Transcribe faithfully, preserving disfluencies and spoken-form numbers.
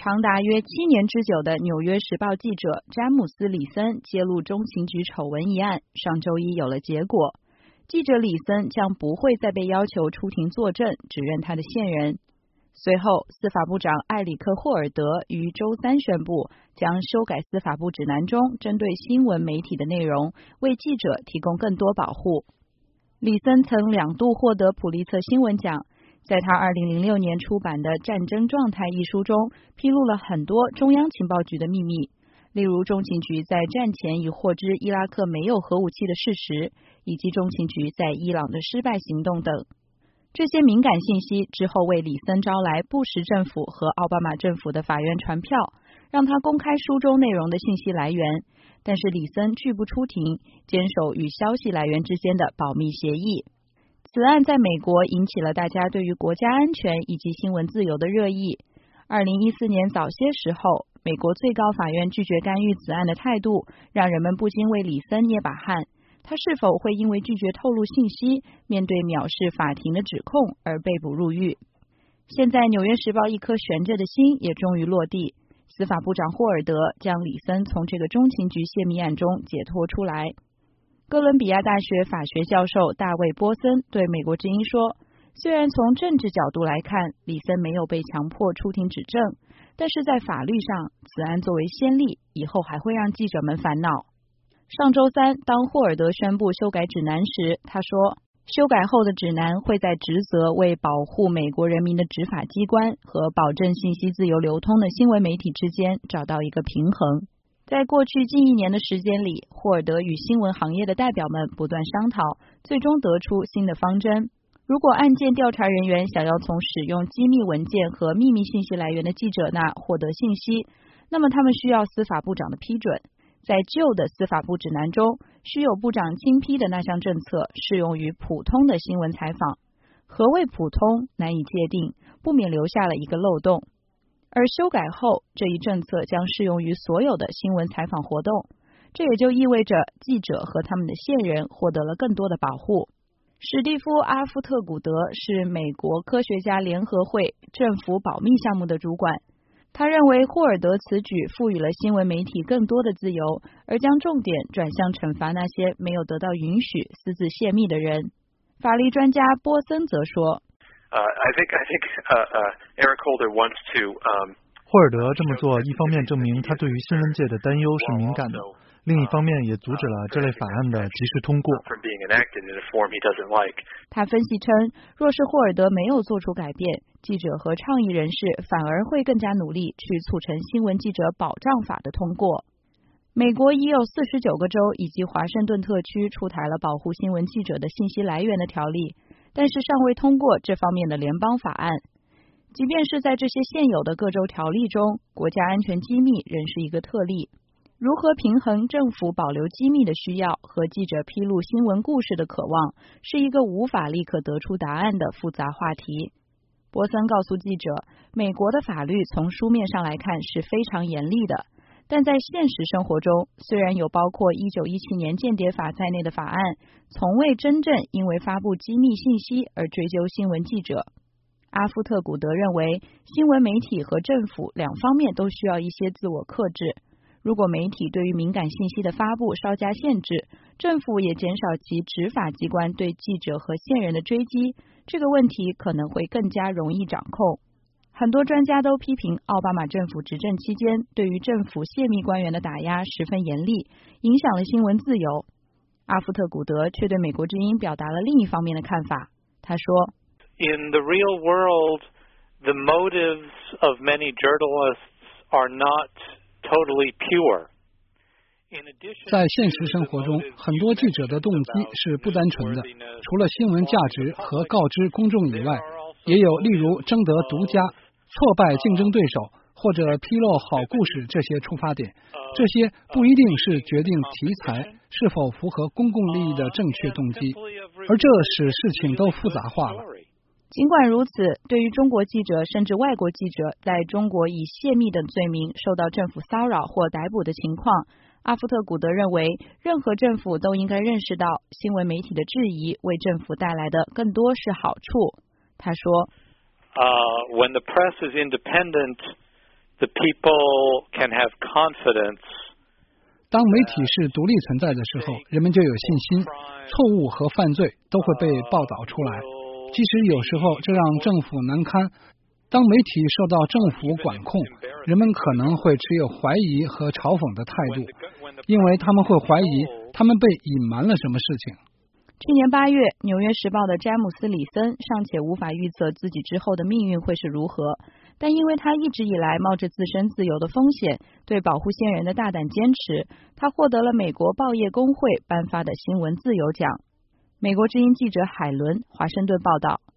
长达约七年之久的《纽约时报》记者詹姆斯·李森揭露中情局丑闻一案，上周一有了结果。记者李森将不会再被要求出庭作证，指认他的线人。随后，司法部长艾里克·霍尔德于周三宣布，将修改司法部指南中针对新闻媒体的内容，为记者提供更多保护。李森曾两度获得普利策新闻奖。在他二零零六年出版的《战争状态》一书中，披露了很多中央情报局的秘密，例如中情局在战前已获知伊拉克没有核武器的事实，以及中情局在伊朗的失败行动等。这些敏感信息之后为李森招来布什政府和奥巴马政府的法院传票，让他公开书中内容的信息来源，但是李森拒不出庭，坚守与消息来源之间的保密协议。此案在美国引起了大家对于国家安全以及新闻自由的热议。二零一四年早些时候，美国最高法院拒绝干预此案的态度，让人们不禁为李森捏把汗。他是否会因为拒绝透露信息，面对藐视法庭的指控而被捕入狱？现在《纽约时报》一颗悬着的心也终于落地，司法部长霍尔德将李森从这个中情局泄密案中解脱出来。哥伦比亚大学法学教授大卫·波森对美国之音说，虽然从政治角度来看，李森没有被强迫出庭指证，但是在法律上，此案作为先例，以后还会让记者们烦恼。上周三，当霍尔德宣布修改指南时，他说，修改后的指南会在职责为保护美国人民的执法机关和保证信息自由流通的新闻媒体之间找到一个平衡。在过去近一年的时间里，霍尔德与新闻行业的代表们不断商讨，最终得出新的方针。如果案件调查人员想要从使用机密文件和秘密信息来源的记者那获得信息，那么他们需要司法部长的批准。在旧的司法部指南中，须有部长亲批的那项政策适用于普通的新闻采访。何谓普通，难以界定，不免留下了一个漏洞。而修改后，这一政策将适用于所有的新闻采访活动，这也就意味着记者和他们的线人获得了更多的保护。史蒂夫·阿夫特古德是美国科学家联合会政府保密项目的主管，他认为霍尔德此举赋予了新闻媒体更多的自由，而将重点转向惩罚那些没有得到允许私自泄密的人。法律专家波森则说 Uh, I think I think uh, uh, Eric Holder wants to. Um, 霍尔德这么做，一方面证明他对于新闻界的担忧是敏感的，另一方面也阻止了这类法案的及时通过。 他分析称，若是霍尔德没有做出改变，记者和倡议人士反而会更加努力去促成新闻记者保障法的通过。美国已有四十九个州以及华盛顿特区出台了保护新闻记者的信息来源的条例，但是尚未通过这方面的联邦法案。即便是在这些现有的各州条例中，国家安全机密仍是一个特例。如何平衡政府保留机密的需要和记者披露新闻故事的渴望，是一个无法立刻得出答案的复杂话题。波森告诉记者，美国的法律从书面上来看是非常严厉的，但在现实生活中，虽然有包括一九一七年间谍法在内的法案，从未真正因为发布机密信息而追究新闻记者。阿夫特古德认为，新闻媒体和政府两方面都需要一些自我克制。如果媒体对于敏感信息的发布稍加限制，政府也减少其执法机关对记者和线人的追击，这个问题可能会更加容易掌控。很多专家都批评奥巴马政府执政期间对于政府泄密官员的打压十分严厉，影响了新闻自由。阿夫特古德却对美国之音表达了另一方面的看法。他说 In the real world, the motives of many journalists are not totally pure. 在现实生活中，很多记者的动机是不单纯的，除了新闻价值和告知公众以外，也有例如争得独家、挫败竞争对手或者披露好故事这些出发点。这些不一定是决定题材是否符合公共利益的正确动机，而这使事情都复杂化了。 尽管如此，对于中国记者甚至外国记者在中国以泄密等罪名受到政府骚扰或逮捕的情况，阿夫特古德认为，任何政府都应该认识到新闻媒体的质疑为政府带来的更多是好处。他说、 uh, When the press is independent, the people can have confidence. 当媒体是独立存在的时候，人们就有信心，错误和犯罪都会被报道出来。即使有时候这让政府难堪，当媒体受到政府管控，人们可能会持有怀疑和嘲讽的态度，因为他们会怀疑他们被隐瞒了什么事情。 去年八月，《纽约时报》的詹姆斯·里森尚且无法预测自己之后的命运会是如何，但因为他一直以来冒着自身自由的风险，对保护线人的大胆坚持，他获得了美国报业工会颁发的新闻自由奖。美国之音记者海伦，华盛顿报道。